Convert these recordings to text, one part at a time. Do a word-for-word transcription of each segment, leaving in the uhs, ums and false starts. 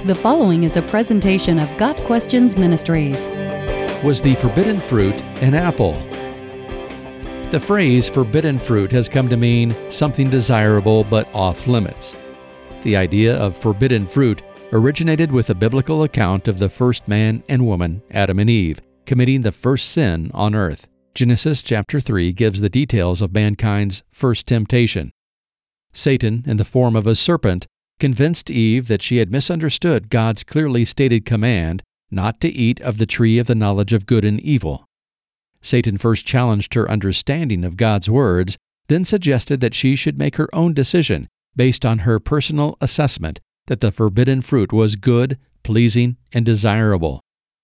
The following is a presentation of Got Questions Ministries. Was the forbidden fruit an apple? The phrase forbidden fruit has come to mean something desirable but off limits. The idea of forbidden fruit originated with a biblical account of the first man and woman, Adam and Eve, committing the first sin on earth. Genesis chapter three gives the details of mankind's first temptation. Satan, in the form of a serpent, convinced Eve that she had misunderstood God's clearly stated command not to eat of the tree of the knowledge of good and evil. Satan first challenged her understanding of God's words, then suggested that she should make her own decision based on her personal assessment that the forbidden fruit was good, pleasing, and desirable.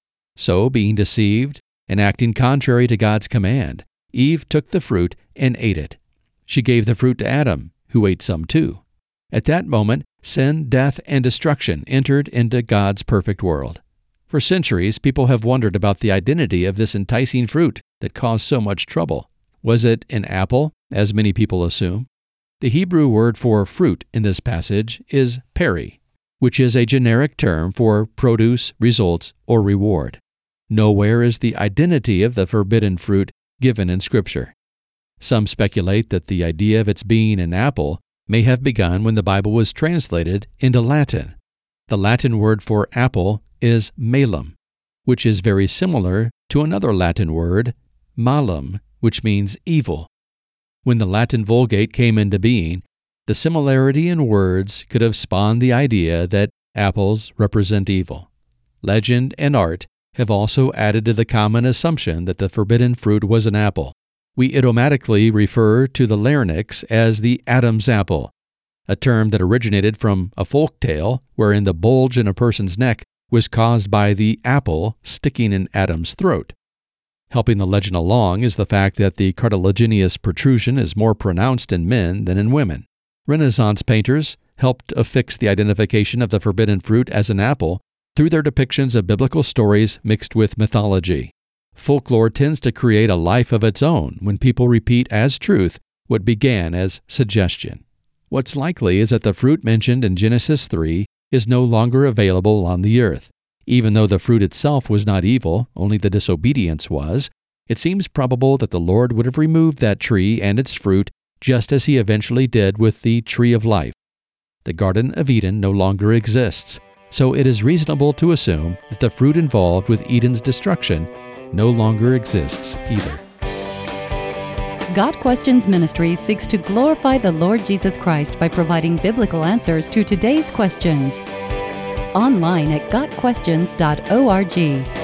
So, being deceived and acting contrary to God's command, Eve took the fruit and ate it. She gave the fruit to Adam, who ate some too. At that moment, sin, death, and destruction entered into God's perfect world. For centuries, people have wondered about the identity of this enticing fruit that caused so much trouble. Was it an apple, as many people assume? The Hebrew word for fruit in this passage is peri, which is a generic term for produce, results, or reward. Nowhere is the identity of the forbidden fruit given in Scripture. Some speculate that the idea of its being an apple may have begun when the Bible was translated into Latin. The Latin word for apple is malum, which is very similar to another Latin word, malum, which means evil. When the Latin Vulgate came into being, the similarity in words could have spawned the idea that apples represent evil. Legend and art have also added to the common assumption that the forbidden fruit was an apple. We idiomatically refer to the larynx as the Adam's apple, a term that originated from a folk tale wherein the bulge in a person's neck was caused by the apple sticking in Adam's throat. Helping the legend along is the fact that the cartilaginous protrusion is more pronounced in men than in women. Renaissance painters helped affix the identification of the forbidden fruit as an apple through their depictions of biblical stories mixed with mythology. Folklore tends to create a life of its own when people repeat as truth what began as suggestion. What's likely is that the fruit mentioned in Genesis three is no longer available on the earth. Even though the fruit itself was not evil, only the disobedience was, it seems probable that the Lord would have removed that tree and its fruit just as he eventually did with the tree of life. The Garden of Eden no longer exists, so it is reasonable to assume that the fruit involved with Eden's destruction no longer exists either. Got Questions Ministries seeks to glorify the Lord Jesus Christ by providing biblical answers to today's questions. Online at got questions dot org.